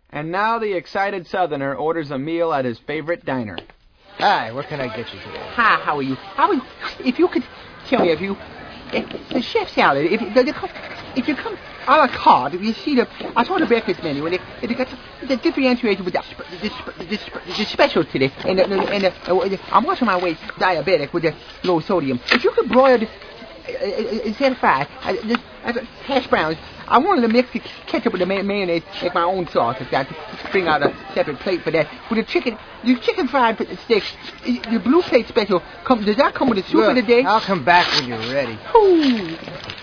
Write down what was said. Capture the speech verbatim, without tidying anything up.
And now the excited Southerner orders a meal at his favorite diner. Hi, what can I get you today? Hi, how are you? How are you? If you could tell me if you... If the chef salad, if, if, if you come a la carte, if you see the... I saw the breakfast menu, and they, they got the differentiation with the, the, the, the specials today. And, the, and the, uh, I'm watching my weight diabetic with the low sodium. If you could broil the... Instead of fried, uh, just, uh, hash browns. I wanted to mix the ketchup with the may- mayonnaise, make my own sauce. I've got to bring out a separate plate for that. With the chicken, the chicken fried steaks, the blue plate special, come, does that come with the soup Look, of the day? I'll come back when you're ready. Ooh.